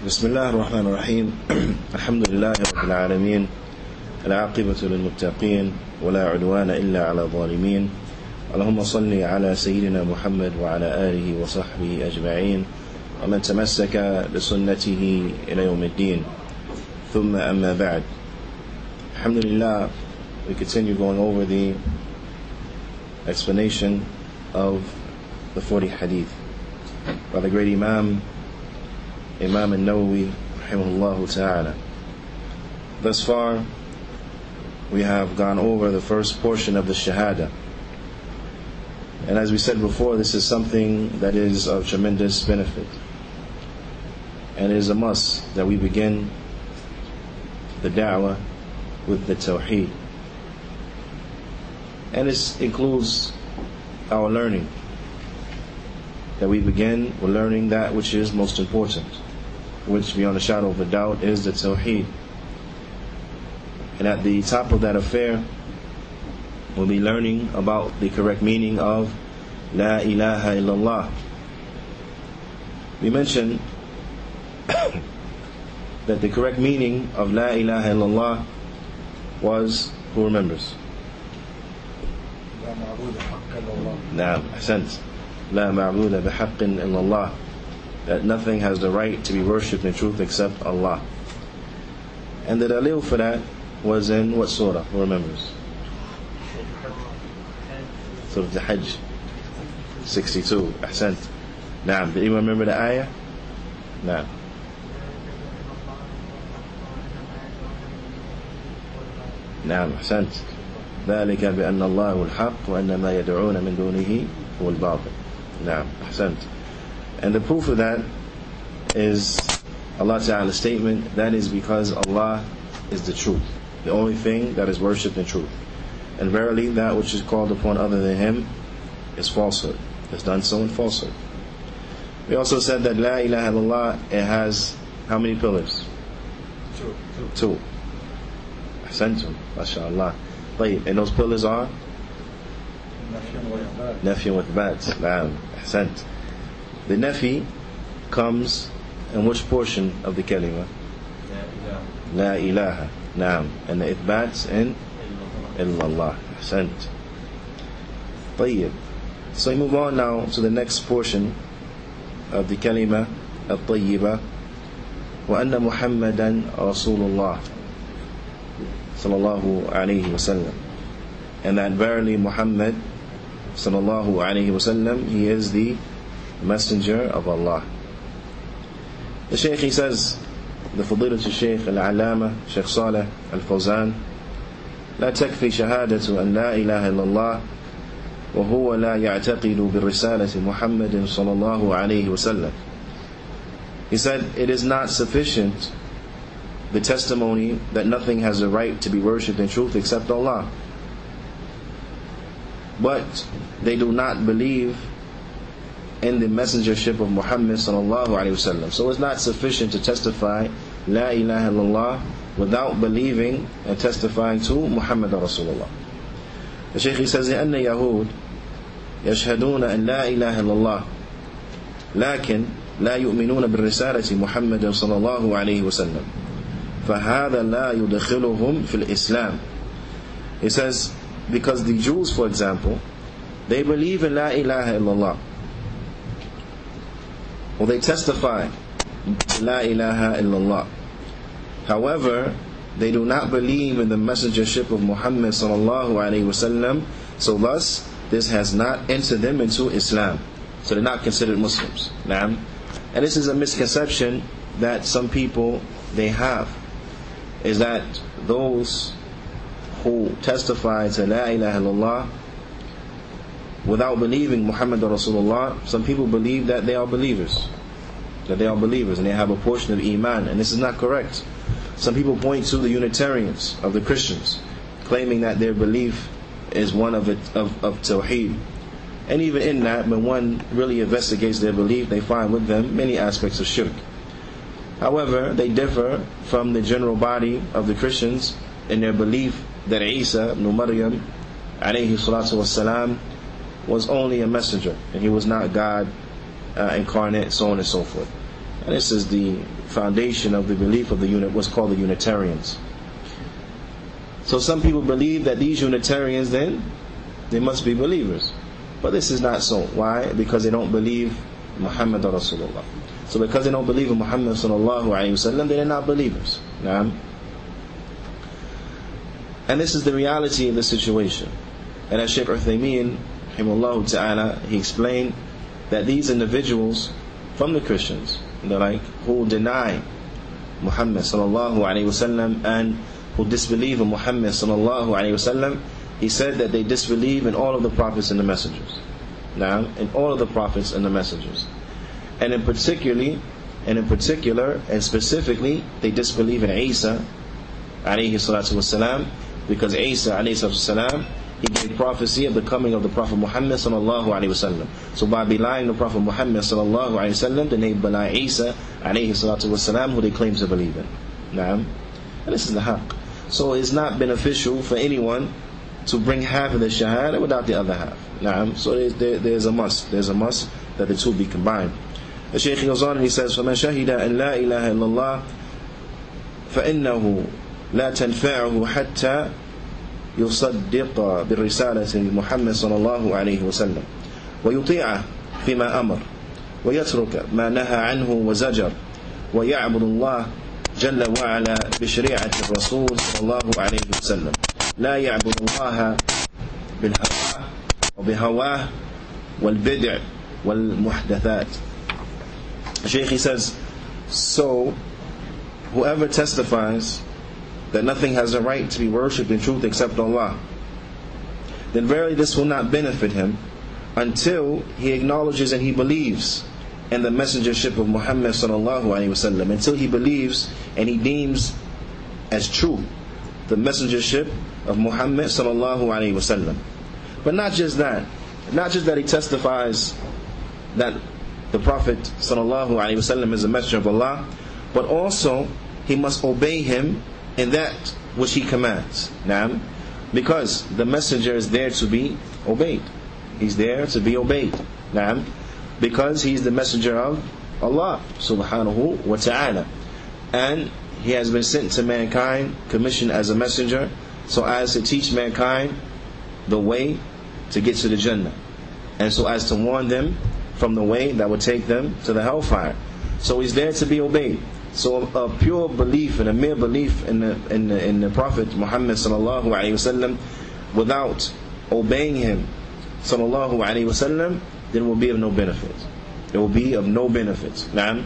بسم الله الرحمن الرحيم الحمد لله رب العالمين العاقبة للمتقين ولا عدوان إلا على الظالمين اللهم صل على سيدنا محمد وعلى آله وصحبه أجمعين ومن تمسك بسنته إلى يوم الدين ثم أما بعد. Alhamdulillah, we continue going over the explanation of the 40 hadith by the great Imam An-Nawawi rahimahullah ta'ala. Thus far we have gone over the first portion of the Shahada, and as we said before, this is something that is of tremendous benefit, and it is a must that we begin the da'wah with the Tawheed, and this includes our learning, that we begin with learning that which is most important, which beyond a shadow of a doubt is the Tawheed. And at the top of that affair, we'll be learning about the correct meaning of La ilaha illallah. We mentioned that the correct meaning of La ilaha illallah was, who remembers? Naam, ahsant. La ma'buda bihaqqin illallah, that nothing has the right to be worshipped in truth except Allah. And the dalil for that was in what surah? Who remembers? Surah Al-Hajj 62. Ahsant. Naam. Did anyone remember the ayah? Naam. نعم أحسنت. ذلك بأن الله هو الحق وأن ما يدعون من دونه هو الباطل. نعم أحسنت. And the proof of that is Allah Ta'ala's statement, that is because Allah is the truth, the only thing that is worshipped in truth. And verily that which is called upon other than Him is falsehood, is done so in falsehood. We also said that La ilaha illallah, it has how many pillars? Two. Ahsantum, mashallah. And those pillars are? Nafi wa ithbat. Naam, ahsant. The nafi comes in which portion of the kalima? La ilaha. Naam. And the ithbat in illallah. Ahsant. طيب. So we move on now to the next portion of the kalima al-tayyiba. وأن محمدا رسول الله sallallahu alayhi wasallam, and that verily Muhammad sallallahu alayhi wasallam, he is the messenger of Allah. The Shaykh, he says, the Fadilat al-Shaykh al-Alama Shaykh Saleh al-Fawzan, لا تكفي شهادة أن لا إله إلا الله وهو لا يعتقد بالرسالة محمد صلى الله عليه وسلم. He said, it is not sufficient, the testimony that nothing has a right to be worshipped in truth except Allah, but they do not believe in the messengership of Muhammad sallallahu alaihi wasallam. So it's not sufficient to testify La ilaha illallah without believing and testifying to Muhammad Rasulullah. The Shaykh, he says, لأن يهود يشهدون أن لا إله إلا الله لكن لا يؤمنون بالرسالة محمد صلى الله عليه وسلم فهذا لا يدخلهم في الإسلام. He says, because the Jews, for example, they believe in La ilaha illallah, or they testify La ilaha illallah. However, they do not believe in the messengership of Muhammad sallallahu alayhi wasallam, so thus this has not entered them into Islam. So they're not considered Muslims. And this is a misconception that some people they have, is that those who testify to La ilaha illallah without believing Muhammad Rasulullah, some people believe that they are believers, and they have a portion of Iman, and this is not correct. Some people point to the Unitarians of the Christians, claiming that their belief is one of Tawheed, and even in that, when one really investigates their belief, they find with them many aspects of shirk. However, they differ from the general body of the Christians in their belief that Isa ibn Maryam alayhi salatu wassalam was only a messenger, and he was not God incarnate, so on and so forth. And this is the foundation of the belief of what's called the Unitarians. So some people believe that these Unitarians, then, they must be believers. But this is not so. Why? Because they don't believe Muhammad Rasulullah. So because they don't believe in Muhammad sallallahu alayhi wasallam, they're not believers. Naam. And this is the reality of the situation. And as Shaykh Uthaymeen, rahimahullah ta'ala, he explained that these individuals from the Christians, who deny Muhammad sallallahu alayhi wasallam and who disbelieve in Muhammad sallallahu alayhi wasallam, he said that they disbelieve in all of the prophets and the messengers. Now, in all of the prophets and the messengers. And in particular and specifically, they disbelieve in Isa alayhi salatu wasalam, because Isa alayhi salatu wasalam, he gave prophecy of the coming of the Prophet Muhammad sallallahu alayhi wasallam. So by belying the Prophet Muhammad sallallahu alayhi wasallam, then they belie Isa alayhi salatu wasalam, who they claim to believe in. Now, and this is the haqq. So it's not beneficial for anyone to bring half of the shahada without the other half. Naam. So there's a must. There's a must that the two be combined. The Shaykh goes on and he says, فَمَنْ شَهِدَ أَنْ لَا إِلَهَ إِلَّا اللَّهِ فَإِنَّهُ لَا تَنْفَعُهُ حَتَّى يصدق بالرسالة محمد صلى الله عليه وسلم ويطيع فيما أمر ويترك ما نهى عنه وزجر ويعبد الله جل وعلا بشريعة الرسول صلى الله عليه وسلم لا يعبد الله بالهوى وبهواه والبدع والمحدثات. Shaykh says, so whoever testifies that nothing has a right to be worshipped in truth except Allah, then verily this will not benefit him until he acknowledges and he believes in the messengership of Muhammad sallallahu alaihi wasallam, until he believes and he deems as true the messengership of Muhammad sallallahu alaihi wasallam. But not just that he testifies that the Prophet sallallahu alaihi wasallam is a messenger of Allah, but also he must obey him in that which he commands. Naam. Because the messenger is there to be obeyed. He's there to be obeyed. Naam. Because he's the messenger of Allah subhanahu wa ta'ala. And he has been sent to mankind, commissioned as a messenger, so as to teach mankind the way to get to the Jannah, and so as to warn them from the way that would take them to the hellfire. So he's there to be obeyed. So a pure belief and a mere belief in the Prophet Muhammad sallallahu alaihi wasallam without obeying him sallallahu alaihi wasallam, then will be of no benefit. It will be of no benefit. Naam.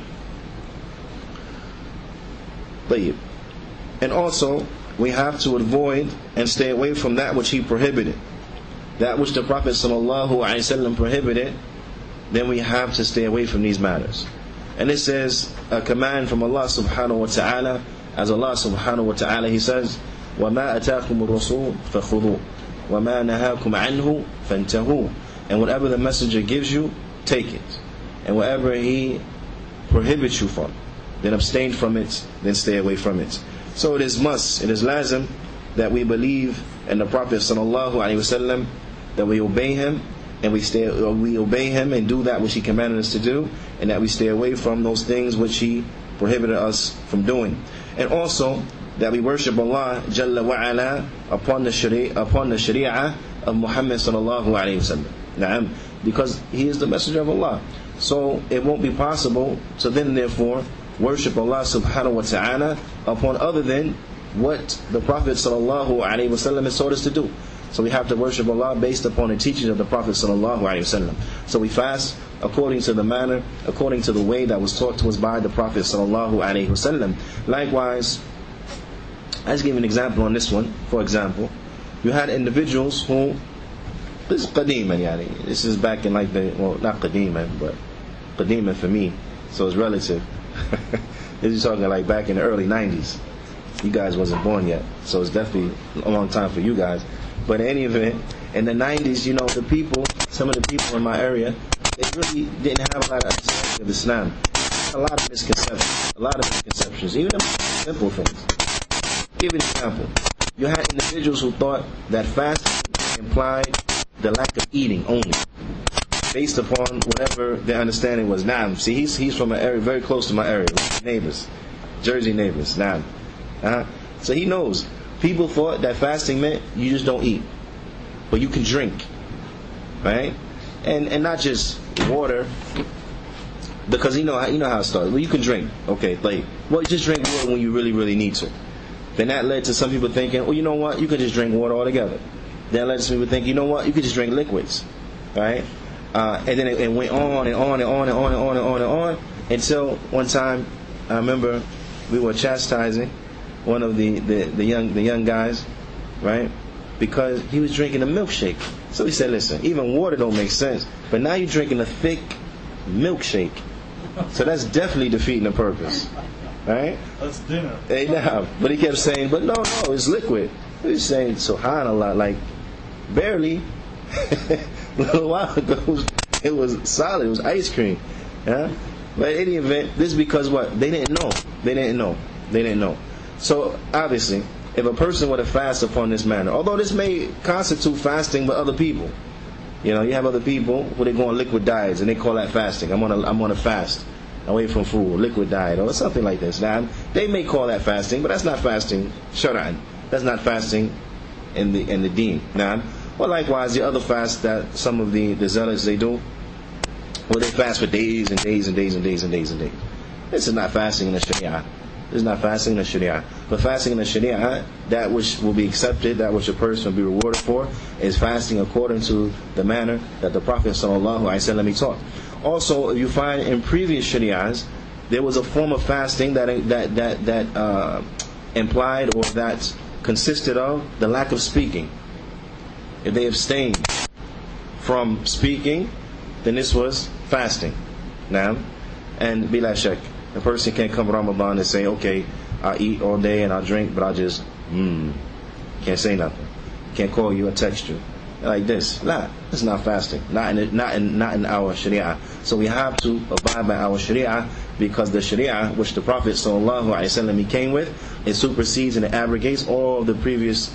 طيب. And also we have to avoid and stay away from that which he prohibited. That which the Prophet sallallahu alaihi wasallam prohibited, then we have to stay away from these matters. And this is a command from Allah subhanahu wa ta'ala. As Allah subhanahu wa ta'ala, He says, وَمَا أَتَاكُمُ الرَّسُولُ فَخُذُوهُ وَمَا نَهَاكُمْ عَنْهُ فَانْتَهُوا. And whatever the messenger gives you, take it. And whatever he prohibits you from, then abstain from it, then stay away from it. So it is lazim that we believe in the Prophet sallallahu alaihi wasallam, that we obey him, and we obey him and do that which he commanded us to do, and that we stay away from those things which he prohibited us from doing. And also that we worship Allah Jalla wa Ala upon the Sharia of Muhammad sallallahu alaihi wasallam. Naam, because he is the messenger of Allah. So it won't be possible to then therefore worship Allah subhanahu wa ta'ala upon other than what the Prophet sallallahu alaihi wasallam has taught us to do. So we have to worship Allah based upon the teachings of the Prophet sallallahu alaihi wasallam. So we fast according to the manner, according to the way that was taught to us by the Prophet sallallahu alaihi wasallam. Likewise, I'll just give an example on this one. For example, you had individuals who, this is qadiman, this is back in like not qadiman, but qadiman for me, so it's relative. This is talking like back in the early 90s. You guys wasn't born yet, so it's definitely a long time for you guys. But in any event, in the 90s, some of the people in my area, they really didn't have a lot of understanding of Islam. A lot of misconceptions, even simple things. Give an example. You had individuals who thought that fasting implied the lack of eating only. based upon whatever their understanding was. Naam. See, he's from an area very close to my area, neighbors, Jersey neighbors. Naam. So he knows. People thought that fasting meant you just don't eat, but you can drink, right? And not just water, because you know how it starts. Well, you can drink, okay? Like, well, you just drink water when you really, really need to. Then that led to some people thinking, well, you know what? You could just drink water altogether. Then led to some people thinking, you know what? You could just drink liquids, right? And then it went on and on and on and on and on and on and on until one time, I remember we were chastising one of the young guys, right? Because he was drinking a milkshake. So we said, listen, even water don't make sense, but now you're drinking a thick milkshake. So that's definitely defeating the purpose, right? That's dinner. Hey, now, but he kept saying, but no, it's liquid. He was saying, subhanallah, like barely. A little while ago, it was solid. It was ice cream. Yeah? But in any event, this is because what? They didn't know. So, obviously, if a person were to fast upon this manner, although this may constitute fasting with other people, you have other people where they go on liquid diets and they call that fasting. I'm on a fast away from food, liquid diet, or something like this. Now, they may call that fasting, but that's not fasting shar'an. That's not fasting in the deen. Now, well, likewise, the other fast that some of the zealots they do, where they fast for days and days and days and days and days and days. This is not fasting in the Sharia. This is not fasting in the Sharia. But fasting in the Sharia, that which will be accepted, that which a person will be rewarded for, is fasting according to the manner that the Prophet ﷺ taught. Also, if you find in previous Sharias, there was a form of fasting that implied or that consisted of the lack of speaking. If they abstained from speaking, then this was fasting. Now, and bila shak, a person can't come Ramadan and say, okay, I'll eat all day and I'll drink, but I'll just can't say nothing. Can't call you or text you like this. Nah, it's not fasting. Not in our Sharia. So we have to abide by our Sharia, because the Sharia which the Prophet ﷺ he came with, it supersedes and it abrogates all of the previous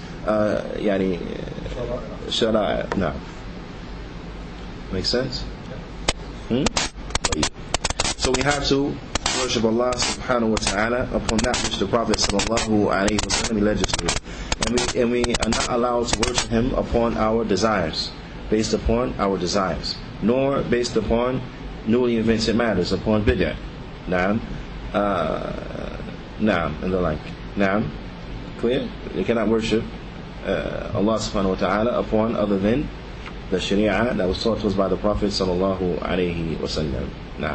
Sharia. No. Make sense? So we have to worship Allah subhanahu wa ta'ala upon that which the Prophet sallallahu alayhi wa sallam legislated. And we are not allowed to worship Him upon our desires, based upon our desires, nor based upon newly invented matters, upon bid'ah. Naam, and the like. Naam, clear? You cannot worship Allah subhanahu wa ta'ala upon other than the Sharia that was taught to us by the Prophet sallallahu alayhi wa sallam. Naam.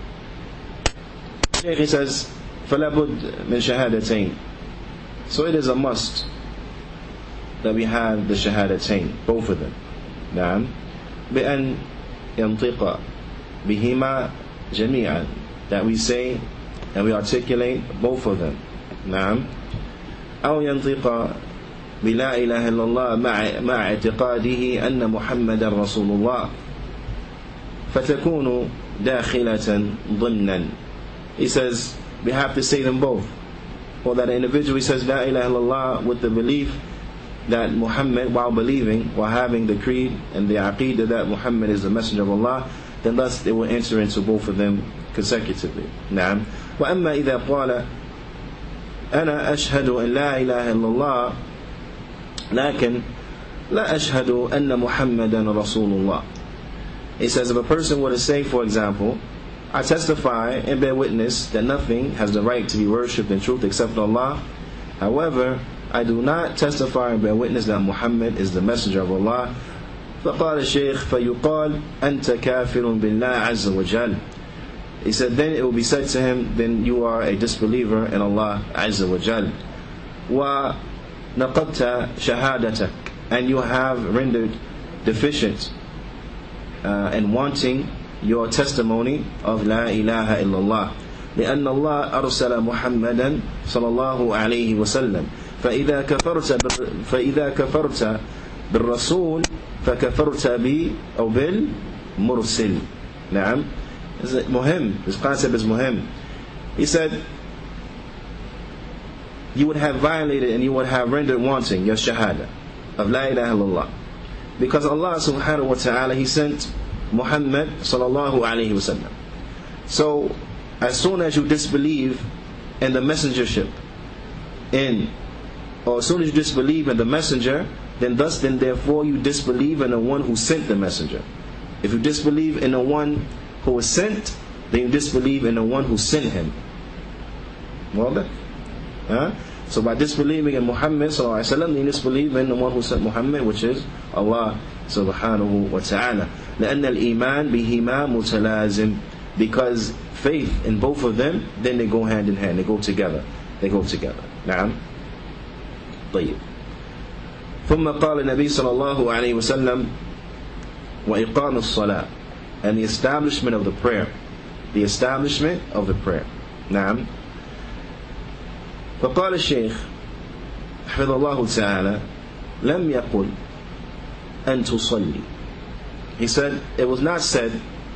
He says, فَلَا بُدْ مِنْ شَهَادَتَيْنِ. So it is a must that we have the shahadatain, both of them. نعم. بأن ينطق بهما جميعا, that we say and we articulate both of them. نعم. أو ينطق بلا إله إلا الله مع اعتقاده أن محمد رسول الله فتكون داخلة ضمنا. He says we have to say them both. Or that an individual says La ilaha illallah with the belief that Muhammad, while believing, while having the creed and the aqidah that Muhammad is the messenger of Allah, then thus they will enter into both of them consecutively. نعم. وأما إذا قال أنا أشهد أن لا إله إلا الله لكن لا أشهد أن محمدا رسول الله. He says if a person were to say, for example, I testify and bear witness that nothing has the right to be worshipped in truth except Allah. However, I do not testify and bear witness that Muhammad is the messenger of Allah. فقال الشيخ فيقال أنت كافر بالله عز وجل. He said, then it will be said to him, then you are a disbeliever in Allah Azza wa Jal. وَنَقَبْتَ شَهَادَتَكَ, and you have rendered deficient and wanting your testimony of La ilaha illallah. لأن الله أرسل محمدا صلى الله عليه وسلم فإذا كفرت بالرسول فكفرت بي أو بالمرسل. نعم. This concept is muhim. He said you would have violated and you would have rendered wanting your shahada of La ilaha illallah, because Allah subhanahu wa ta'ala He sent Muhammad sallallahu alayhi wasallam. So as soon as you disbelieve in the messengership, or as soon as you disbelieve in the messenger, then therefore you disbelieve in the one who sent the messenger. If you disbelieve in the one who was sent, then you disbelieve in the one who sent him. Well, so by disbelieving in Muhammad sallallahu alaihi wasallam, you disbelieve in the one who sent Muhammad, which is Allah subhanahu wa ta'ala. لأن الإيمان بهما متلازم, because faith in both of them, then they go hand in hand, they go together. نعم. طيب. ثم قال النبي صلى الله عليه وسلم وإقام الصلاة, and the establishment of the prayer. نعم. فقال الشيخ حفظه الله تعالى لم يقل أن تصلي. He said it was not said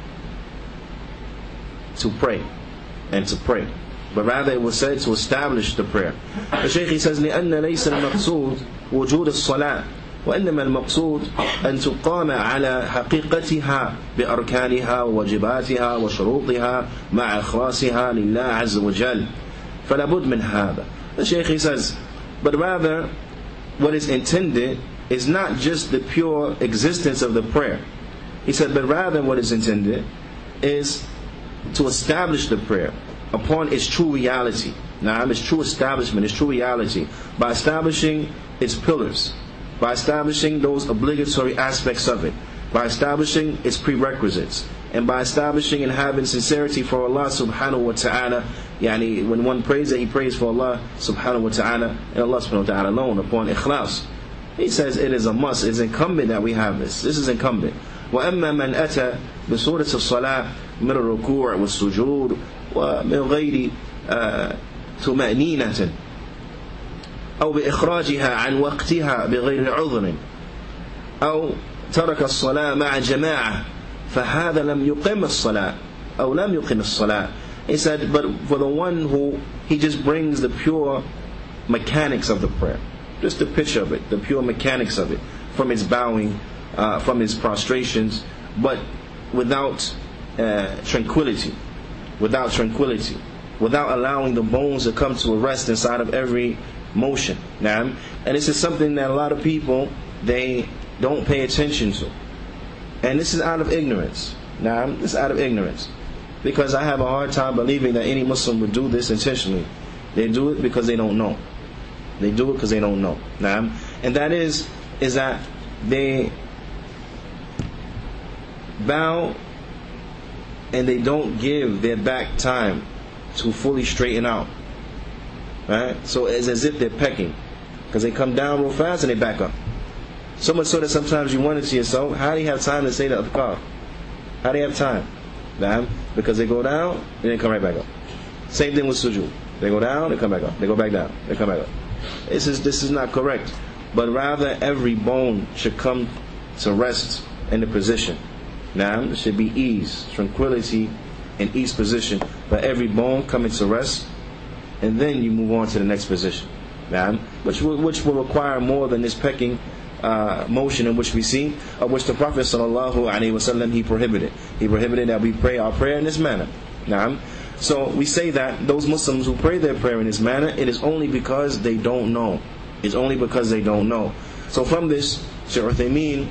to pray, but rather it was said to establish the prayer. The Shaykh, he says لأن ليس المقصود وجود الصلاة, وإنما المقصود أن تقام على حقيقتها بأركانها وواجباتها وشروطها مع إخلاصها لله عز وجل فلا بد من هذا. The Shaykh, he says, but rather what is intended is not just the pure existence of the prayer. He said, but rather what is intended is to establish the prayer upon its true reality. Now, its true establishment, its true reality, by establishing its pillars, by establishing those obligatory aspects of it, by establishing its prerequisites, and by establishing and having sincerity for Allah subhanahu wa ta'ala. Yani, when one prays that he prays for Allah subhanahu wa ta'ala and Allah subhanahu wa ta'ala alone, upon ikhlas. He says it is a must, it is incumbent that we have this. This is incumbent. وَأَمَّا مَنْ أَتَى بِصُورَةِ الصَّلَاةِ مِنَ الرُّكُوعِ وَالسُّجُودِ وَمِنْ غَيْرِ طُمَأْنِينَةٍ أو بإخراجها عن وقتها بغير عذر أو ترك الصلاة مع جماعة فهذا لم يقم الصلاة أو لم يقم الصلاة. He said, but for the one who he just brings the pure mechanics of the prayer, just the picture of it, the pure mechanics of it, from its bowing, from its prostrations, but without tranquility, without allowing the bones to come to a rest inside of every motion. Now, and this is something that a lot of people, they don't pay attention to, and this is out of ignorance. Now, this is out of ignorance, because I have a hard time believing that any Muslim would do this intentionally. They do it because they don't know. Now, and that is that they bow and they don't give their back time to fully straighten out. Right? So it's as if they're pecking, because they come down real fast and they back up. So much so that sometimes you wonder to yourself, how do you have time to say the adhkar? How do you have time? Because they go down and they come right back up. Same thing with sujood. They go down, they come back up. They go back down, they come back up. This is not correct. But rather every bone should come to rest in the position. Now, there should be ease, tranquility in each position, but every bone coming to rest, and then you move on to the next position. Now, which will require more than this pecking motion in which we see, of which the Prophet sallallahu alaihi wasallam he prohibited. He prohibited that we pray our prayer in this manner. Now, so we say that those Muslims who pray their prayer in this manner, it is only because they don't know. It's only because they don't know. So from this, Shaykh Uthaymeen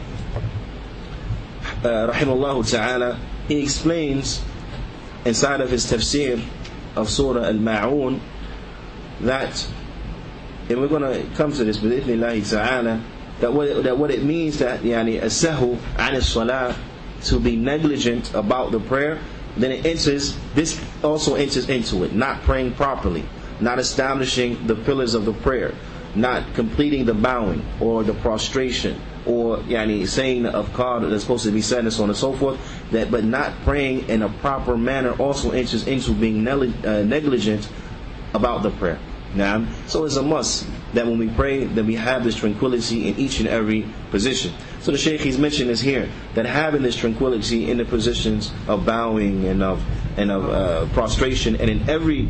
rahimahullah ta'ala, he explains inside of his tafsir of Surah Al-Ma'un that, and we're going to come to this bi-idhnillahi ta'ala, that what it means that yani as-sahwu an as-salah, to be negligent about the prayer, then this also enters into it, not praying properly, not establishing the pillars of the prayer, not completing the bowing or the prostration, or yani saying the adhkar that's supposed to be said and so on and so forth, but not praying in a proper manner also enters into being negligent about the prayer. Now, so it's a must that when we pray, that we have this tranquility in each and every position. So the Shaykh, he's mentioned this here, that having this tranquility in the positions of bowing and of prostration, and in every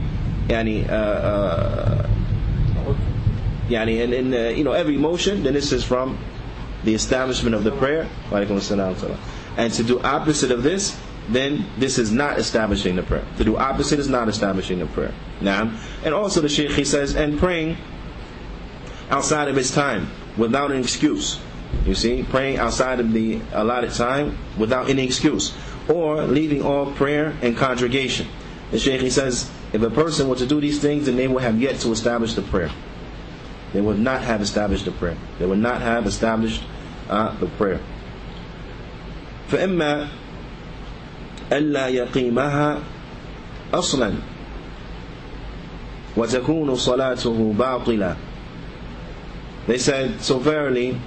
every motion, then this is from the establishment of the prayer. And to do opposite of this, then this is not establishing the prayer. To do opposite is not establishing the prayer. Now, and also the Shaykh, he says, and praying outside of his time without an excuse. You see, praying outside of the allotted time without any excuse, or leaving all prayer and congregation. The Shaykh, he says, if a person were to do these things, then they will have yet to establish the prayer. They would not have established the prayer. They would not have established the prayer. فإما ألا يقيمها أصلا وتكون صلاته باطلة. They said, so verily,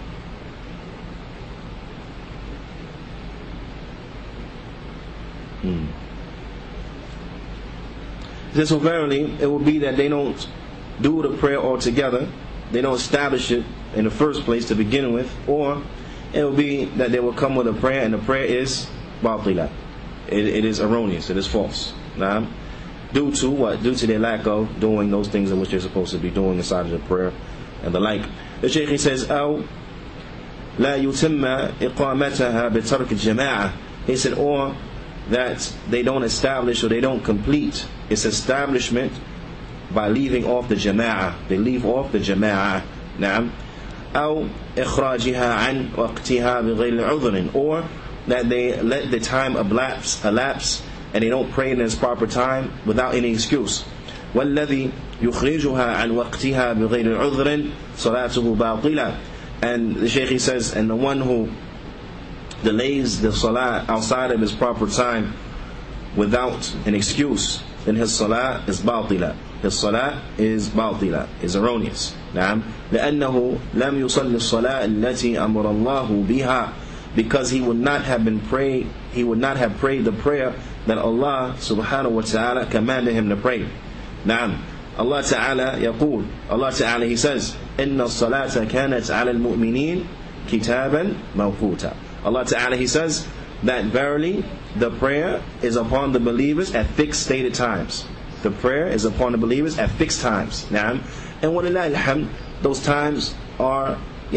so verily, it will be that they don't do the prayer altogether, they don't establish it in the first place to begin with, or it will be that they will come with a prayer and the prayer is batila. It is erroneous, it is false. Now, due to what? Due to their lack of doing those things in which they're supposed to be doing inside of the prayer and the like. The Shaykh, he says, أو لا يتم إقامتها بترك الجماعة. He said, or that they don't establish or they don't complete its establishment by leaving off the jama'ah. They leave off the jama'ah. نعم. أو إخراجها عن وقتها بغير عذر. Or that they let the time elapse and they don't pray in its proper time without any excuse. والذي يخرجها عن وقتها بغير عذر صلاته باطلة. And the Shaykh, he says, and the one who delays the salah outside of his proper time without an excuse, then his salah is batila. His salah is batila, is erroneous. نعم. لأنه لم يصلي الصلاة التي أمر الله بها. Because he would not have prayed the prayer that Allah subhanahu wa ta'ala commanded him to pray. نعم. Allah Ta'ala يقول, Allah Ta'ala, he says, إن الصلاة كانت على المؤمنين كتابا موقوتا. Allah Ta'ala, he says that verily the prayer is upon the believers at fixed stated times. The prayer is upon the believers at fixed times. Naam. And walillahi alhamd, those times are,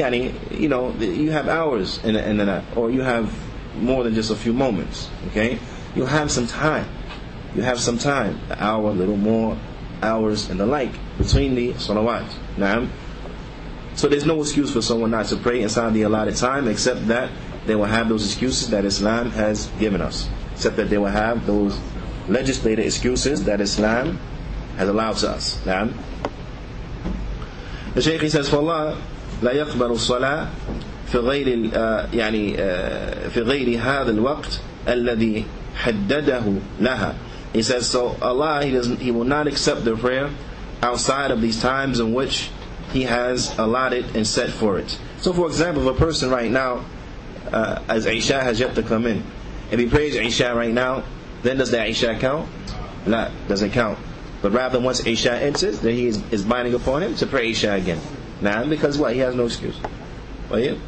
you have hours in the night, or you have more than just a few moments. Okay, you have some time. You have some time, an hour, a little more hours, and the like between the salawat. Naam. So there's no excuse for someone not to pray inside the allotted time, except that they will have those excuses that Islam has given us. Except that they will have those legislated excuses that Islam has allowed to us. Naam. The Shaykh, he says, فَاللَّهُ لَا يَقْبَلُ الصَّلَاةِ في غير هذا الوقت الذي حدده لها. He says, so Allah, He will not accept the prayer outside of these times in which He has allotted and set for it. So for example, if a person right now, as Isha has yet to come in, if he prays Isha right now, then does that Isha count? No, doesn't count. But rather once Isha enters, then he is binding upon him to pray Isha again. Now, because what? He has no excuse. Well, yeah.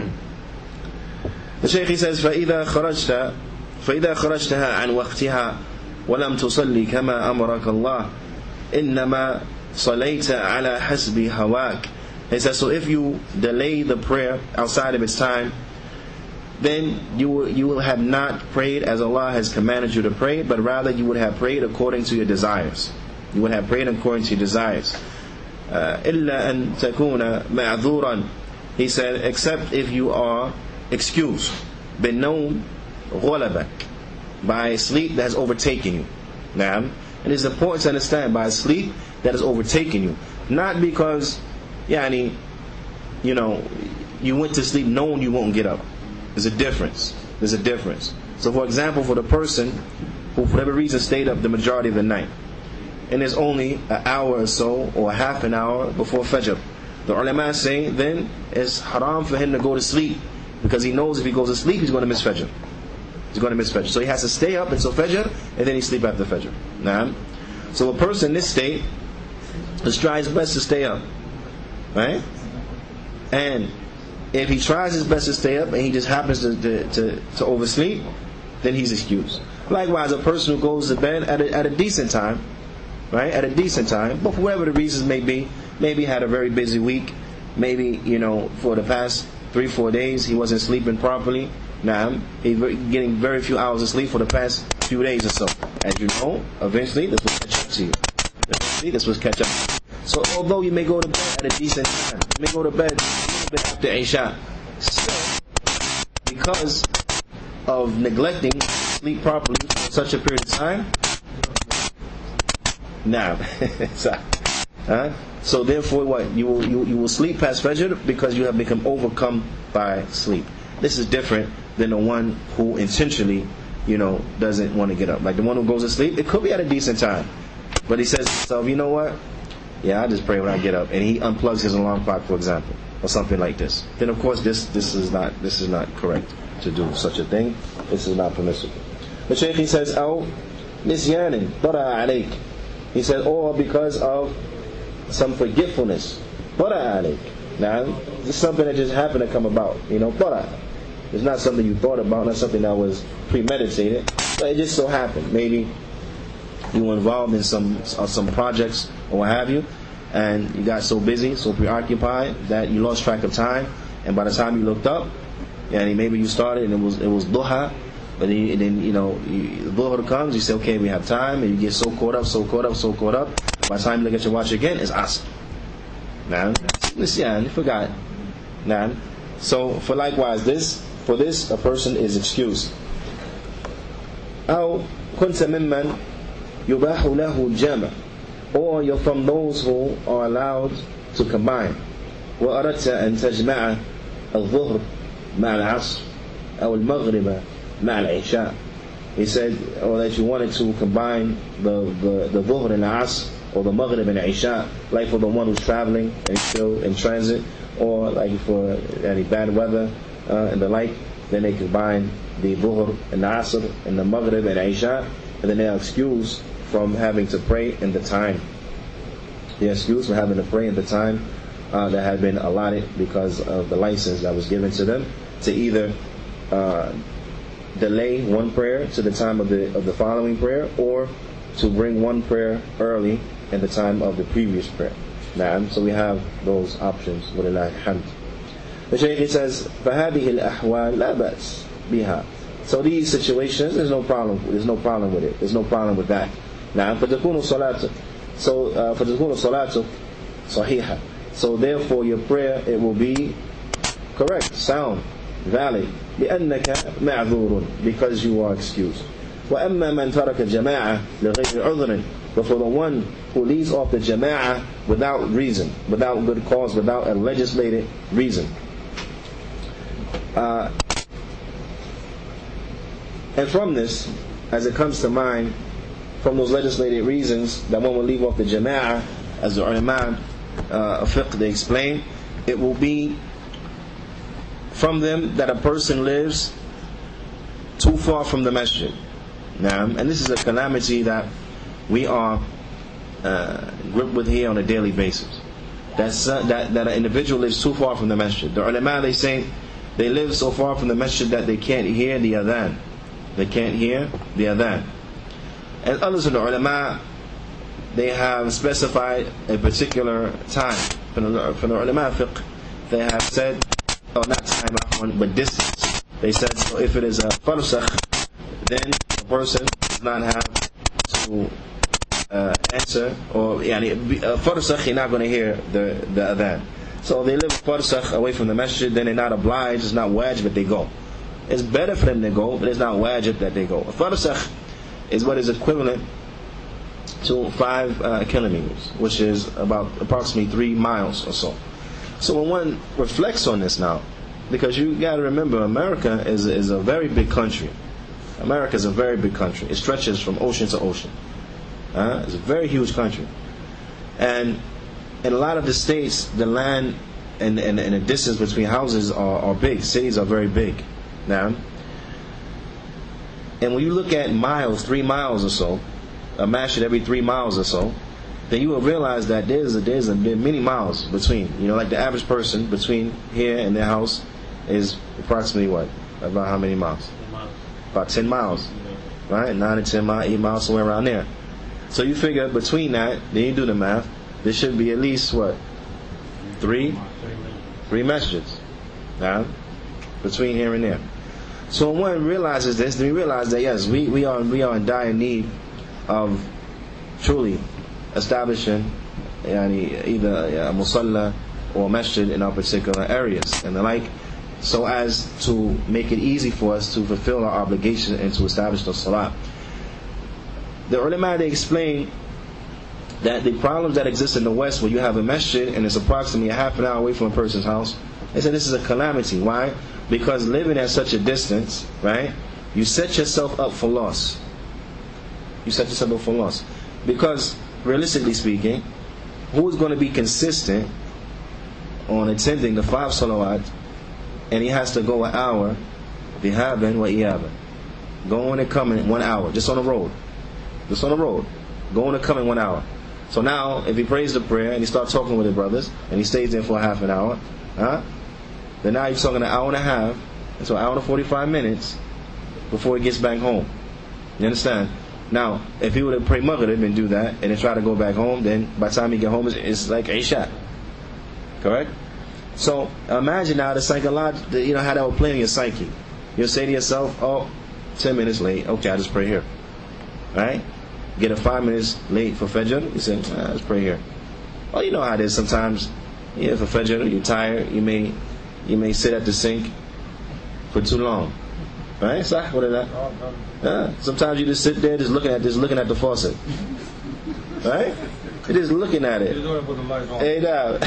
The Shaykh, he says, فَإِذَا خَرَجْتَهَا عَنْ وَقْتِهَا وَلَمْ تُصَلِّ كَمَا أَمَرَكَ اللَّهِ إِنَّمَا صَلَيْتَ عَلَى حَسْبِ هَوَاكَ. He says, so if you delay the prayer outside of its time, then you will have not prayed as Allah has commanded you to pray, but rather you would have prayed according to your desires. You would have prayed according to your desires. إِلَّا أَن تَكُونَ مَعْذُورًا. He said, except if you are excused. بِالنَّوْمِ غَلَبَكَ. By sleep that has overtaken you. Now, it is important to understand, by sleep that has overtaken you. Not because, you went to sleep knowing you won't get up. There's a difference. There's a difference. So for example, for the person who for whatever reason stayed up the majority of the night, and there's only an hour or so, or half an hour before Fajr, the ulama say then it's haram for him to go to sleep, because he knows if he goes to sleep, he's going to miss Fajr. He's going to miss Fajr. So he has to stay up until Fajr, and then he sleep after Fajr. Nah? So a person in this state, just tries his best to stay up. Right? And if he tries his best to stay up and he just happens to oversleep, then he's excused. Likewise, a person who goes to bed at a decent time, right? At a decent time, but for whatever the reasons may be, maybe had a very busy week, maybe, for the past 3-4 days he wasn't sleeping properly, Now, he's getting very few hours of sleep for the past few days or so. As you know, eventually this will catch up to you. Eventually this will catch up. So although you may go to bed at a decent time, you may go to bed a little bit after Isha, still, because of neglecting sleep properly for such a period of time, so therefore what? You will sleep past Fajr because you have become overcome by sleep. This is different than the one who intentionally, doesn't want to get up. Like the one who goes to sleep, it could be at a decent time, but he says to himself, you know what? Yeah, I just pray when I get up, and he unplugs his alarm clock, for example, or something like this. Then of course this is not correct to do such a thing. This is not permissible. The Shaykh, he says, "أو نسيان طرأ عليك." He said, or because of some forgetfulness. طرأ عليك. Now, this is something that just happened to come about. طرأ. It's not something you thought about, not something that was premeditated, but it just so happened. Maybe you were involved in some projects or what have you, and you got so busy, so preoccupied that you lost track of time, and by the time you looked up, and maybe you started and it was duha, but then dhuhr comes, you say, okay, we have time, and you get so caught up. By the time you look at your watch again, it's asr. Now, you forgot. Now, so for likewise for this a person is excused. أو كنت ممن يباح له الجمع, or you're from those who are allowed to combine. وأردت أن تجمع الظهر مع العصر أو المغرب مع العشاء. He said, or that you wanted to combine the dhuhr and the asr, or the maghrib and the isha, like for the one who's traveling and still in transit, or like for any bad weather and the like, then they combine the dhuhr and the asr and the maghrib and the isha, and then they are excused from having to pray in the time. They are excused from having to pray in the time that had been allotted because of the license that was given to them to either delay one prayer to the time of the following prayer, or to bring one prayer early in the time of the previous prayer. So we have those options. وَلِلَّهِ الْحَمْدُ. The Shaykh says, فَهَذِهِ الْأَحْوَالِ لَا بَأْسْ بِهَا. So these situations, there's no problem with it. There's no problem with that. فَتَكُونُ الصَّلَاةُ. So فَتَكُونُ الصَّلَاةُ صَحِيحًا. So therefore your prayer, it will be correct, sound, valid. لأنك معذور, because you are excused. وأما من ترك الجماعة لغير عذر. But for the one who leaves off the jama'ah without reason, without good cause, without a legislated reason, and from this, as it comes to mind, from those legislated reasons that one will leave off the jama'ah, as the ulama of fiqh they explain, it will be from them that a person lives too far from the masjid. And this is a calamity that we are gripped with here on a daily basis. That an individual lives too far from the masjid. The ulama, they say they live so far from the masjid that they can't hear the adhan. They can't hear the adhan. And others of the ulama, they have specified a particular time. For the ulama fiqh, they have said, not time, but distance. They said, so if it is a farsakh, then a person does not have to answer, or farsakh, you're not going to hear the adhan. So they live farsakh away from the masjid, then they're not obliged, it's not wajib that they go. It's better for them to go, but it's not wajib that they go. A farsakh is what is equivalent to 5 kilometers, which is about approximately 3 miles or so. So when one reflects on this now, because you got to remember, America is a very big country. America is a very big country. It stretches from ocean to ocean. It's a very huge country, and in a lot of the states, the land and the distance between houses are big. Cities are very big now. And when you look at miles, 3 miles or so, a masjid every 3 miles or so, then you will realize that there's many miles between. Like the average person between here and their house is approximately what? About how many miles? 10 miles. About 10 miles, right? 9 to 10 miles, 8 miles, somewhere around there. So you figure between that, then you do the math, there should be at least what? 3 masjids, between here and there. So when one realizes this, then we realize that yes, we are in dire need of truly establishing either a musalla or masjid in our particular areas and the like, so as to make it easy for us to fulfill our obligation and to establish the salah. The ulama, they explain that the problems that exist in the West, where you have a masjid and it's approximately a half an hour away from a person's house, they said this is a calamity. Why? Because living at such a distance, right, you set yourself up for loss. You set yourself up for loss. Because, realistically speaking, who is going to be consistent on attending the 5 salawat, and he has to go an hour, bihaban wa iyaban, going and coming 1 hour, just on the road. Just on the road. Going and coming 1 hour. So now, if he prays the prayer and he starts talking with his brothers, and he stays there for half an hour, then now you're talking an hour and a half, so an hour and 45 minutes before he gets back home. You understand? Now, if he would have prayed Maghrib and do that, and then try to go back home, then by the time he get home, it's like Isha. Correct? So, imagine now the psychological, how that would play in your psyche. You'll say to yourself, 10 minutes late, okay, I'll just pray here. Right? Get a 5 minutes late for Fajr, you say, let's pray here. Oh, you know how it is sometimes. For Fajr, you're tired, you may sit at the sink for too long. Right? Sah, what is that? Sometimes you just sit there just looking at the faucet. Right? You're just looking at it. Hey, now.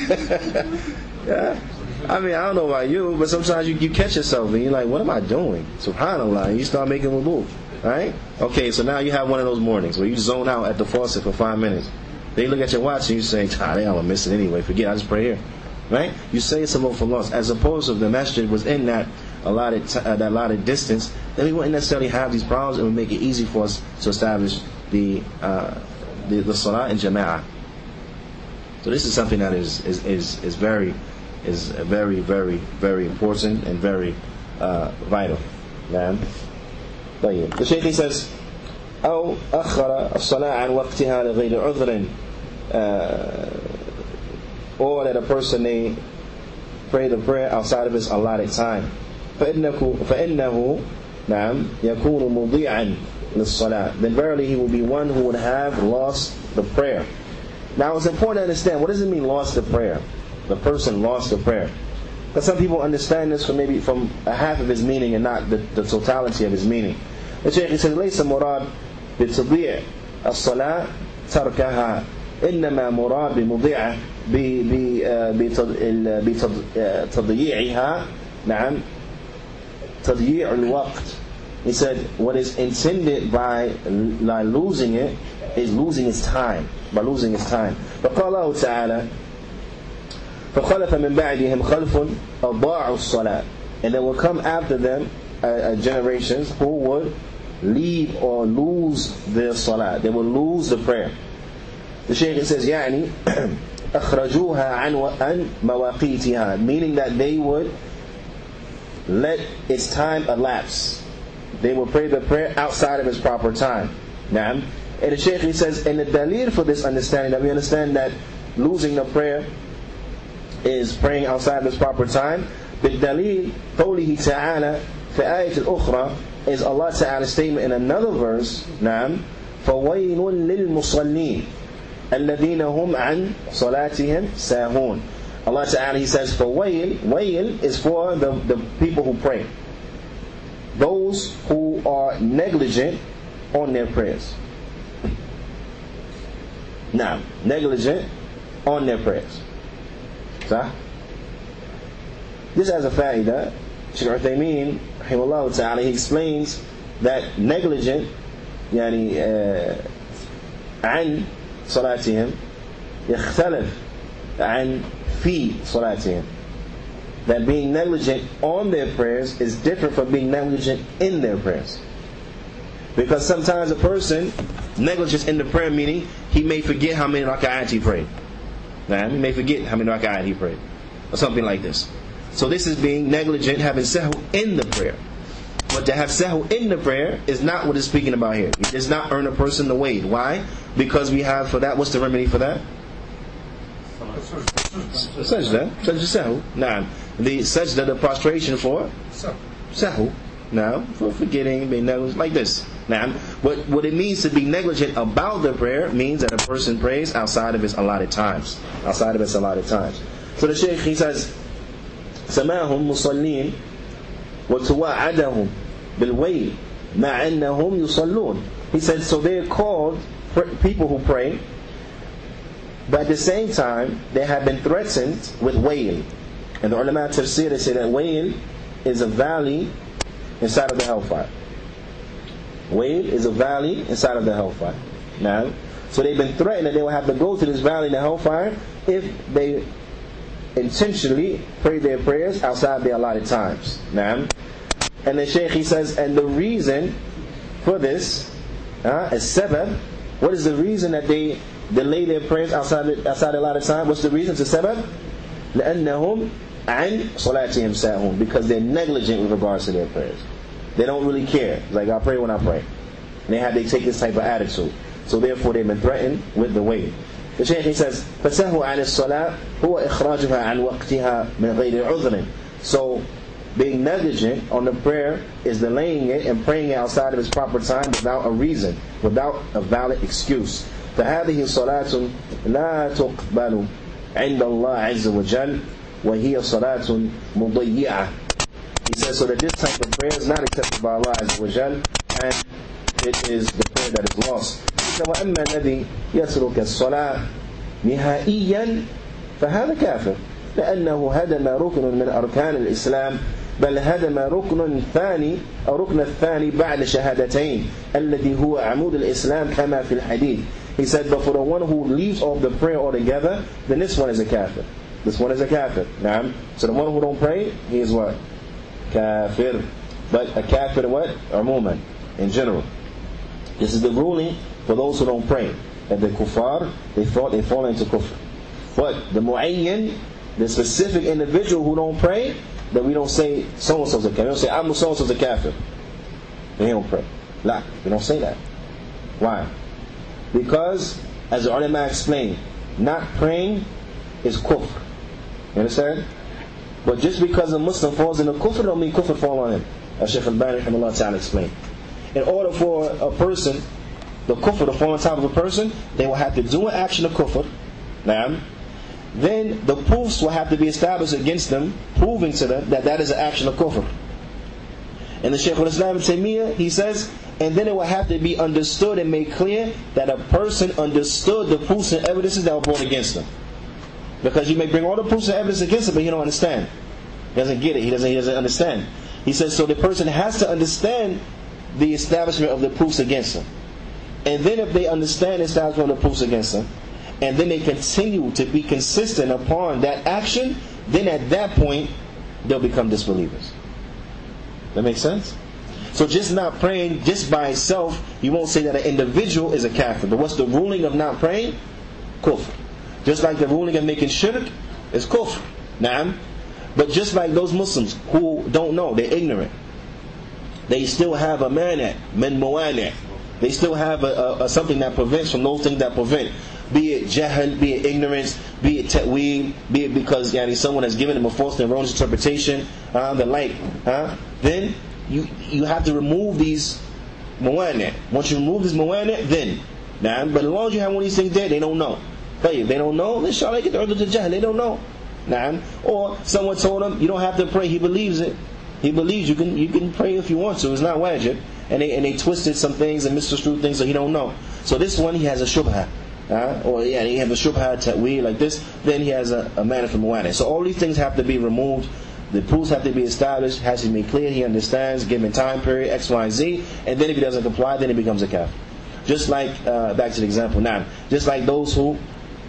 Yeah. I mean, I don't know about you, but sometimes you catch yourself and you're like, what am I doing? SubhanAllah. And you start making wudu. Right? Okay, so now you have one of those mornings where you zone out at the faucet for 5 minutes. Then you look at your watch and you say, they all gonna miss it anyway. Forget, I just pray here. Right? You say it's a vote for loss. As opposed to if the masjid was in that allotted distance, then we wouldn't necessarily have these problems, and it would make it easy for us to establish the salah in jama'ah. So this is something that is very, very, very important and very vital. Man. The Shaykh says, أو أخر الصلاة عن وقتها لغير عذر, or that a person may pray the prayer outside of his allotted time. فإنه نعم يكون مضيعا للصلاة. Then verily he will be one who would have lost the prayer. Now it's important to understand, what does it mean lost the prayer? The person lost the prayer. Because some people understand this from a half of his meaning and not the totality of his meaning. The Shaykh says, ليس مراد بتضيع الصلاة تركها, إنما مراد بمضيعة بتضييعها نعم تضييع الوقت. He said, what is intended by losing it is losing its time, by losing its time. فقال الله تعالى فخلف من بعدهم خلف أضاعوا الصلاة, and there will come after them generations who would leave or lose their salah. They will lose the prayer. The Shaykh says, يعني أخرجوها عن مواقيتها, meaning that they would let its time elapse. They will pray the prayer outside of its proper time. Naam. And the Shaykh says, and the dalil for this understanding, that we understand that losing the prayer is praying outside of its proper time, بالدليل قوله تعالى في آية الأخرى, is Allah Ta'ala's statement in another verse, نعم فويل للمصلين الذين هم عن صلاتهم ساهون. Allah Ta'ala, He says, Wail is for the people who pray, those who are negligent on their prayers. Now, negligent on their prayers. So, this has a fa'idah. Shaykh Uthaymeen, rahimahullah ta'ala, he explains that negligent, عن صلاتهم يختلف عن في صلاتهم. That being negligent on their prayers is different from being negligent in their prayers. Because sometimes a person negligent in the prayer, meaning he may forget how many raka'at he prayed. Now, he may forget how many raka'at he prayed, or something like this. So this is being negligent, having sahu in the prayer. But to have sahu in the prayer is not what it's speaking about here. It does not earn a person the wage. Why? Because we have for that, what's the remedy for that? Sajda sahu. Nah. The sajda, the prostration for sahu. Now, for forgetting, being negligent, like this. Now, what it means to be negligent about the prayer means that a person prays outside of his allotted times. Outside of his allotted times. So the Shaykh, he says, سَمَاهُمْ مُصَلِّينَ وَتُوَعَدَهُمْ بِالْوَيْلِ مَعَ أَنَّهُمْ يُصَلُّونَ. He said, so they're called people who pray, but at the same time, they have been threatened with wail. And the ulama tafsir, they say that wail is a valley inside of the hellfire. Wail is a valley inside of the hellfire. Now, so they've been threatened that they will have to go to this valley in the hellfire if they intentionally pray their prayers outside their allotted times. Now, and the Shaykh, he says, and the reason for this is sabab. What is the reason that they delay their prayers outside the allotted time? What's the reason? To sabab? لأنهم عن صلاتهم ساهون. Because they're negligent with regards to their prayers. They don't really care. It's like, I pray when I pray. And they take this type of attitude. So therefore they've been threatened with the way. The Shaykh, he says, فَسَهُ عَنِ الصَّلَاةِ هُوَ إِخْرَاجُهَا عَنْ وَقْتِهَا مِنْ غَيْرِ عُذْرٍ. So being negligent on the prayer is delaying it and praying it outside of its proper time without a reason, without a valid excuse. فَهَذِهِ صَلَاةٌ لَا تُقْبَلُ عِنْدَ اللَّهِ عَزَّ وَجَلَّ وَهِيَ صَلَاةٌ مُضَيِّعَةٌ. He says, so that this type of prayer is not accepted by Allah Azza wa Jal, and it is the prayer that is lost. وَأَمَّا الَّذِي يَتْرُكَ الصَّلَاةَ نِهَائِيًّا فَهَذَا كَافِرٌ لأنه هدم ركن من أركان الإسلام بل هدم ركن الثاني بعد شهادتين الذي هو عمود الإسلام كما في الحديث. He said, but for the one who leaves off the prayer altogether, then this one is a kafir. This one is a kafir. Naam. So the one who don't pray, he is what? Kafir. But a kafir what? Umuman, in general. This is the ruling for those who don't pray. That the kuffar, they fall into kufr. But the mu'ayyan, the specific individual who don't pray, that we don't say so-and-so's a kafir. We don't say, I'm so-and-so's a kafir. And he don't pray. La, we don't say that. Why? Because, as the ulama explained, not praying is kufr. You understand? But just because a Muslim falls in a kufr, don't mean kufr fall on him. As Shaykh al-Bani rahimahullah ta'ala explained. In order for a person, the kufr to fall on top of a person, they will have to do an action of kufr. Now, then the proofs will have to be established against them, proving to them that that is an action of kufr. And the Shaykh al-Islam Taymiyyah, he says, and then it will have to be understood and made clear that a person understood the proofs and evidences that were brought against them. Because you may bring all the proofs and evidence against him, but he don't understand. He doesn't get it. He doesn't understand. He says, so the person has to understand the establishment of the proofs against him. And then if they understand the establishment of the proofs against him, and then they continue to be consistent upon that action, then at that point, they'll become disbelievers. That makes sense? So just not praying, just by itself, you won't say that an individual is a kafir. But what's the ruling of not praying? Kufr. Just like the ruling of making shirk is kufr. Naam. But just like those Muslims who don't know, they're ignorant, they still have a mani', min mawani'. They still have a something that prevents from those things that prevent. Be it jahl, be it ignorance, be it ta'weed, be it because someone has given them a false and erroneous interpretation, the like. Then you have to remove these mawani'. Once you remove this mawani', then. But as long as you have one of these things there, they don't know. But if they don't know, then shall they get the urdu to jahl? They don't know. Or someone told them, you don't have to pray. He believes it. He believes you can pray if you want to. It's not wajib. And they twisted some things and misconstrued things, so he don't know. So this one, he has a shubha. He has a shubha ta'weed like this. Then he has a manner from mu'anah. So all these things have to be removed. The proofs have to be established. Has to be clear. He understands. Given time period X, Y, Z. And then if he doesn't comply, then he becomes a kafir. Just like back to the example now. Just like those who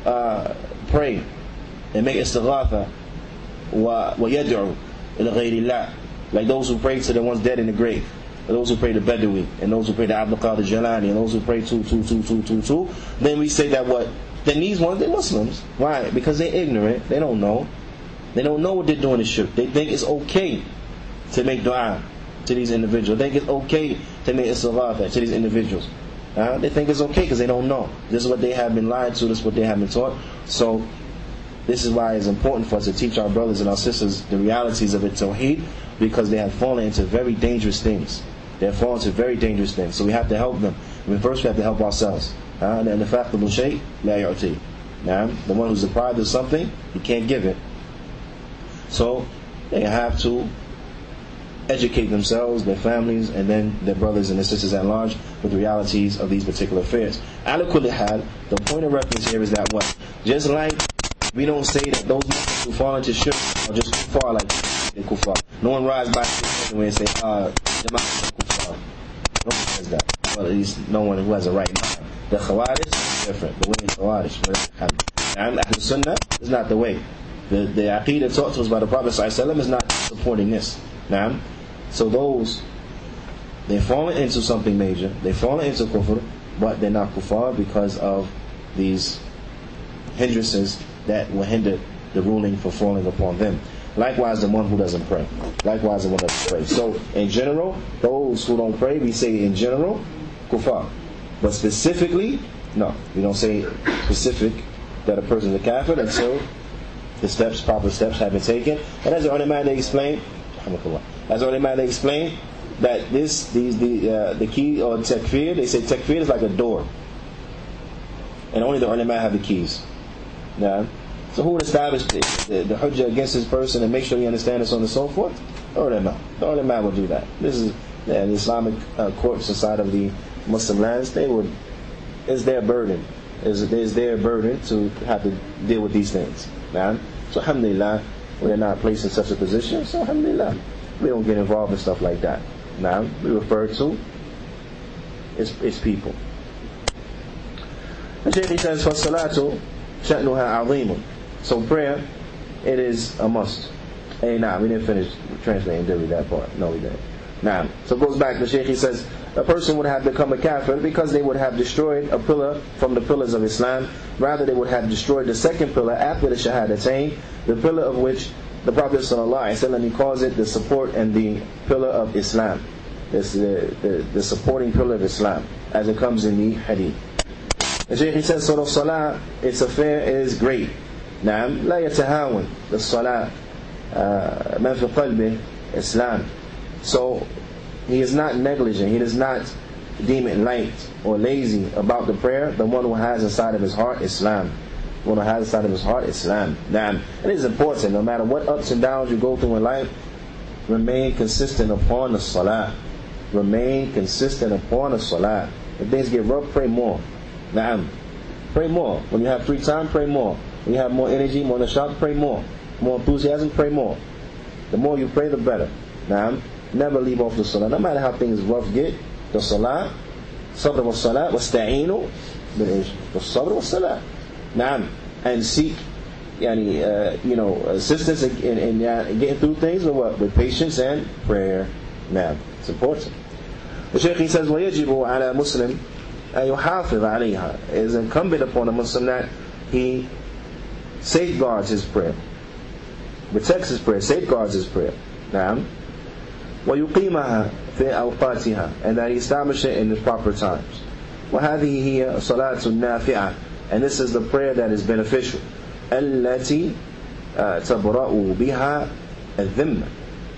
pray and make istighatha wa yad'u ila ghayrillah. Like those who pray to the ones dead in the grave. Those who pray to Badawi, and those who pray to Abdul Qadir Jalani, and those who pray to, then we say that what? Then these ones, they're Muslims. Why? Because they're ignorant. They don't know. They don't know what they're doing is shirk. They think it's okay to make dua to these individuals. They think it's okay to make istighatha to these individuals. They think it's okay because they don't know. This is what they have been lied to. This is what they have been taught. So This is why it's important for us to teach our brothers and our sisters the realities of Tawheed, because they have fallen into very dangerous things. They have fallen into very dangerous things. So we have to help them. First we have to help ourselves. And the fact of the one who's deprived of something, he can't give it. So they have to educate themselves, their families, and then their brothers and their sisters at large with the realities of these particular affairs. Ala kulli hal, the point of reference here is that what? Just like we don't say that those Muslims who fall into shirk are just kuffar like the kuffar. No one rides by and say, Jama'at kuffar. No one says that. Well, at least no one who has a right mind. The Khawarij is different. The way of Khawarij. And Ahl Sunnah is not the way. The Aqidah taught to us by the Prophet ﷺ is not supporting this. Now, so those, they've fallen into something major, they've fallen into kufr, but they're not kuffar because of these hindrances that will hinder the ruling for falling upon them. Likewise, the one who doesn't pray. Likewise, the one who doesn't pray. So, in general, those who don't pray, we say in general, kuffar. But specifically, no. We don't say specific that a person is a kafir until the proper steps have been taken. And as the ulama they explain, that the key or takfir, they say takfir is like a door, and only the ulama have the keys. Yeah. So who would establish the hujjah against this person and make sure he understands, so on and so forth? The ulama will do that. This is the Islamic courts inside of the Muslim lands. It's their burden. It's their burden to have to deal with these things. Yeah. So alhamdulillah, we are not placed in such a position. So alhamdulillah, we don't get involved in stuff like that. Now we refer to its people. The Shaykh says, فَالصَّلَاةُ شَأْنُهَا عَظِيمٌ. So prayer, it is a must. Hey, we didn't finish translating, did we, that part? No, we didn't. So it goes back, the Shaykh says, a person would have become a kafir because they would have destroyed a pillar from the pillars of Islam. Rather, they would have destroyed the second pillar after the shahadatain, the pillar of which the Prophet ﷺ, he calls it the support and the pillar of Islam. It's the supporting pillar of Islam, as it comes in the hadith. The Shaykh says, so the salah, its affair is great. نعم لا يتهاون بالصلاة من في قلبه Islam. So he is not negligent, he does not deem it light or lazy about the prayer. The one who has inside of his heart Islam. The one who has inside of his heart Islam. Now, it is important, no matter what ups and downs you go through in life, remain consistent upon the salah. Remain consistent upon the salah. If things get rough, pray more. Now, pray more. When you have free time, pray more. When you have more energy, more nashat, pray more. More enthusiasm, pray more. The more you pray, the better. Now, never leave off the salah. No matter how things rough get, the salah, sabr wa salah, wasta'inu bil-ish. The sabr wa salah. Now, and seek assistance in getting through things with what? With patience and prayer. Now, it's important. The Shaykh says, وَيَجِبُ عَلَى مُسْلِمٍ أَن يُحَافِظَ عَلَيْهَا. It is incumbent upon a Muslim that he safeguards his prayer, protects his prayer, safeguards his prayer. Now, وَيُقِيمَهَا فِي أَوْقَاتِهَا, and that he establishes it in the proper times. وَهَذِهِ هِيَ صَلَاةٌ نَافِعَةٌ, and this is the prayer that is beneficial. التي تبرأ بها الذمة,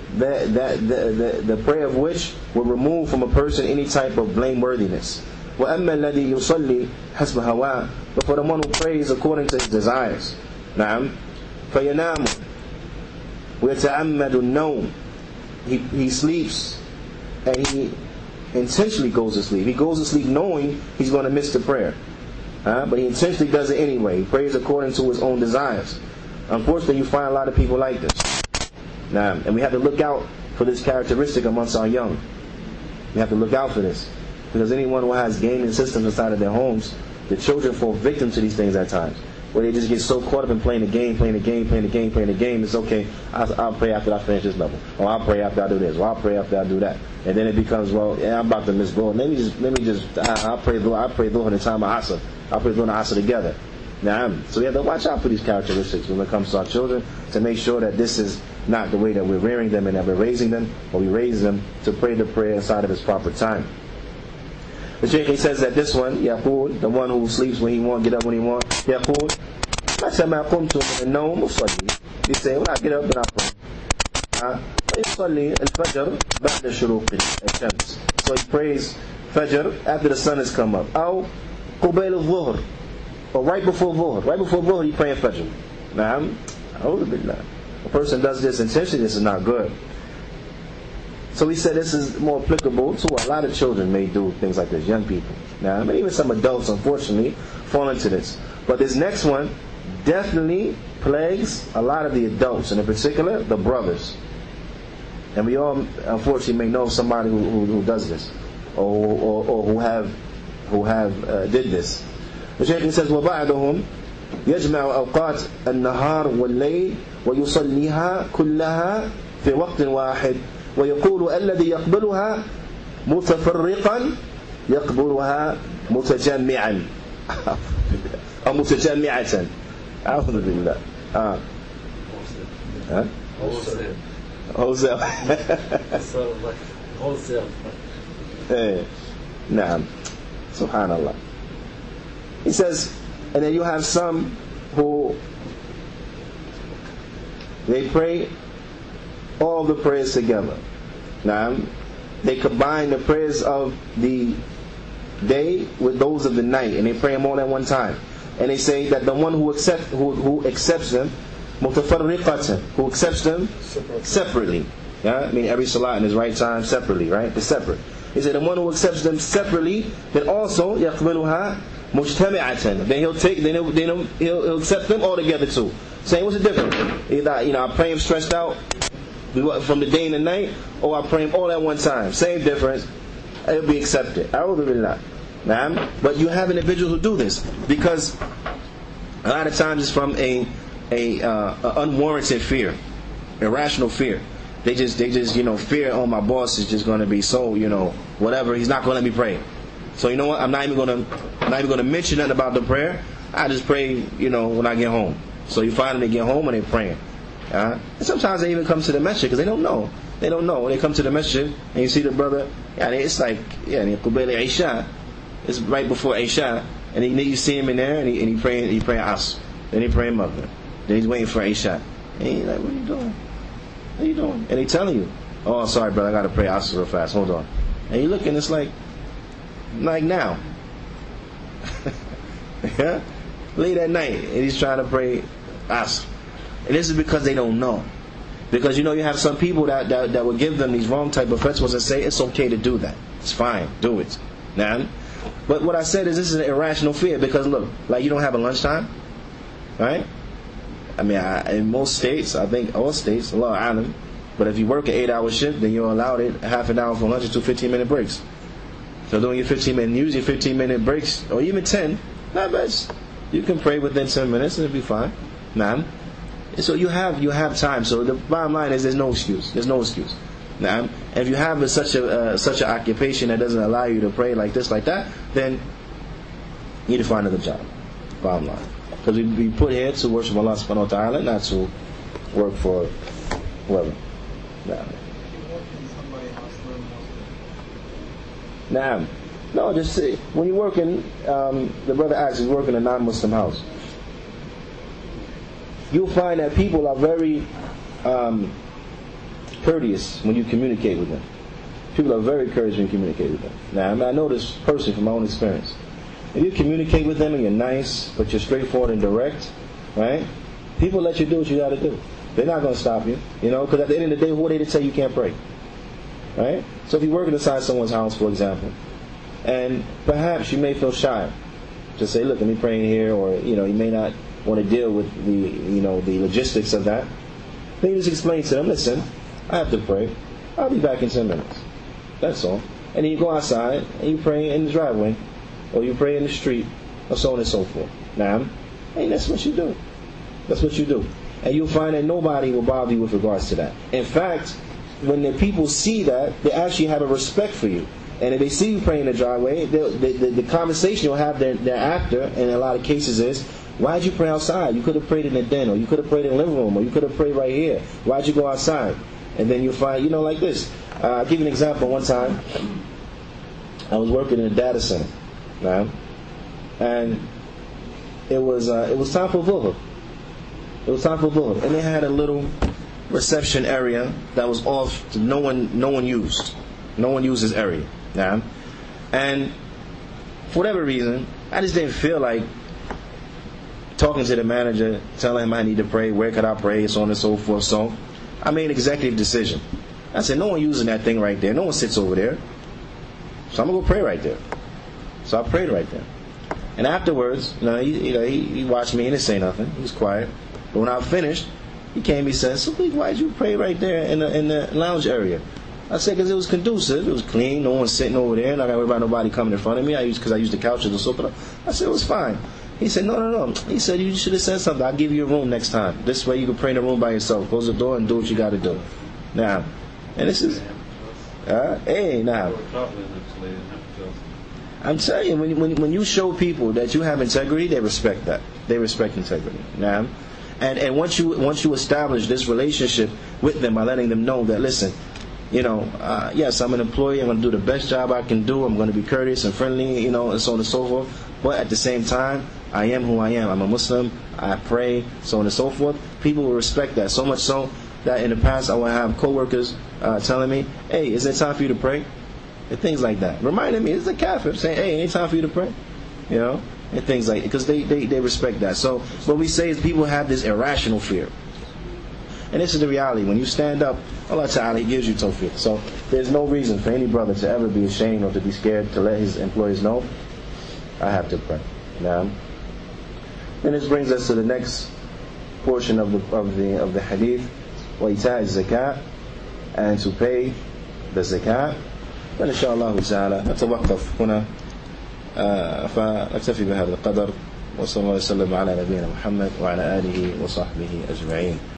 the prayer of which will remove from a person any type of blameworthiness. وأما الذي يصلي حسب هواه, but for the one who prays according to his desires, نعم, فينام ويتعمد النوم, he sleeps and he intentionally goes to sleep. He goes to sleep knowing he's going to miss the prayer, but he intentionally does it anyway. He prays according to his own desires. Unfortunately, you find a lot of people like this. Now, and we have to look out for this characteristic amongst our young. We have to look out for this, because anyone who has gaming systems inside of their homes, the children fall victim to these things at times, where they just get so caught up in playing the game. It's okay, I'll pray after I finish this level, or I'll pray after I do this, or I'll pray after I do that, and then it becomes, I'm about to miss goal. Let me just I'll pray Dhuhr in the time of Asr. I'll pray Dhuhr and Asr together. Now, so we have to watch out for these characteristics when it comes to our children, to make sure that this is not the way that we're rearing them and that we're raising them, but we raise them to pray the prayer inside of its proper time. The Shaykh says that this one, Yaqul, the one who sleeps when he wants, get up when he wants, Yaqul, متى ما قمت من النوم أصلي. He say, when I get up, then I pray. يصلي الفجر بعد شروق الشمس. So he prays Fajr after the sun has come up. أو قبيل الظهر, or right before Dhuhr. Right before Dhuhr he praying Fajr. Naam. أعوذ بالله. A person does this intentionally, this is not good. So he said this is more applicable to a lot of children may do things like this, young people. Now, even some adults, unfortunately, fall into this. But this next one definitely plagues a lot of the adults, and in particular, the brothers. And we all, unfortunately, may know somebody who does this, or who have did this. The Shaykh says, وَبَعْدُهُمْ يجمع أوقات النهار والليل ويصليها كلها في وقت واحد ويقول الذي يقبلها متفرقا يقبلها متجمعا أو متجمعة. أعوذ بالله. wholesale. نعم. Subhanallah. He says, and then you have some who they pray all the prayers together. Now, they combine the prayers of the day with those of the night, and they pray them all at one time. And they say that the one who accepts them, mutafarriqatan, who accepts them separately. Yeah, I mean every salat in his right time separately, right? They're separate. He said the one who accepts them separately, then also yaqbaluha mujtami'atan. Then he'll accept them all together too. Saying, what's the difference? Either I pray him stretched out from the day and the night, or I pray him all at one time. Same difference. It'll be accepted. A'udhu billah. But you have individuals who do this because a lot of times it's from a unwarranted fear, irrational fear. They just fear, oh, my boss is just going to be so whatever. He's not going to let me pray. So you know what? I'm not even going to mention nothing about the prayer. I just pray when I get home. So you find them, they get home and they're praying. And sometimes they even come to the masjid because they don't know. They come to the masjid and you see the brother. It's like Qubayl Isha. It's right before Isha, and you see him in there, and he praying Asr. Then he praying Maghrib. Then he's waiting for Isha. And he's like, what are you doing? What are you doing? And they telling you, oh, sorry, brother, I got to pray Asr real fast. Hold on. And you looking, it's like now. Yeah? Late at night, and he's trying to pray Asr. And this is because they don't know. Because you have some people that will give them these wrong type of fatwas and say it's okay to do that. It's fine, do it. Now, but what I said is this is an irrational fear because look, like you don't have a lunchtime, right? I mean, in most states, I think all states, Allah Alam, but if you work an 8-hour shift, then you're allowed half an hour for lunch and 2 15-minute breaks. So doing your 15-minute, use your 15-minute breaks, or even 10, not bad. You can pray within 10 minutes and it'll be fine. Nah. So you have time. So the bottom line is there's no excuse. There's no excuse. Now, if you have such an occupation that doesn't allow you to pray like this, like that, then you need to find another job. Bottom line, because we put here to worship Allah Subhanahu wa Taala, not to work for whoever. Now, no, just say when you're working. The brother asks, he's working in a non-Muslim house. You'll find that people are very courteous when you communicate with them. People are very courteous when you communicate with them. Now, I know this personally from my own experience. If you communicate with them and you're nice, but you're straightforward and direct, right? People let you do what you got to do. They're not going to stop you, because at the end of the day, who are they to tell you can't pray? Right? So if you're working inside someone's house, for example, and perhaps you may feel shy to say, look, let me pray in here, or, you may not want to deal with the logistics of that, then you just explain to them, listen, I have to pray. I'll be back in 10 minutes. That's all. And then you go outside and you pray in the driveway, or you pray in the street, or so on and so forth. Now, that's what you do. That's what you do. And you'll find that nobody will bother you with regards to that. In fact, when the people see that, they actually have a respect for you. And if they see you praying in the driveway, the conversation you'll have thereafter, in a lot of cases, is, why'd you pray outside? You could have prayed in the den, or you could have prayed in the living room, or you could have prayed right here. Why'd you go outside? And then you'll find, like this. I'll give you an example. One time, I was working in a data center, right? And it was time for Dhuhr. It was time for Dhuhr. And they had a little reception area that was off, no one used. No one used this area. Yeah? And for whatever reason, I just didn't feel like talking to the manager, telling him I need to pray, where could I pray, so on and so forth. So I made an executive decision. I said, no one using that thing right there. No one sits over there. So I'm going to go pray right there. So I prayed right there. And afterwards, he watched me and didn't say nothing. He was quiet. But when I finished, he came, he said, so why did you pray right there in the lounge area? I said, because it was conducive. It was clean. No one's sitting over there. Not got to worry about nobody coming in front of me. Because I used the couch as a sofa. I said, it was fine. He said, no. He said, you should have said something. I'll give you a room next time. This way you can pray in the room by yourself. Close the door and do what you got to do. Now, and this is, now. I'm telling you, when you show people that you have integrity, they respect that. They respect integrity. Now, and once you establish this relationship with them by letting them know that, listen, yes, I'm an employee. I'm going to do the best job I can do. I'm going to be courteous and friendly, and so on and so forth. But at the same time, I am who I am. I'm a Muslim. I pray, so on and so forth. People will respect that so much so that in the past I would have coworkers telling me, "Hey, is it time for you to pray?" And things like that. Reminding me, it's a kafir saying, "Hey, ain't time for you to pray," and things like that, because they respect that. So what we say is people have this irrational fear. And this is the reality. When you stand up, Allah Ta'ala, He gives you tawfiq. So there's no reason for any brother to ever be ashamed or to be scared to let his employees know, I have to pray. Now, and this brings us to the next portion of the hadith, وَإِيتَاءِ الزَّكَاةِ, and to pay the zakat. فإن شاء الله تعالى نتوقف هنا فنكتفي بهذا القدر وصلى الله وسلم على نبينا محمد وعلى آله وصحبه أجمعين.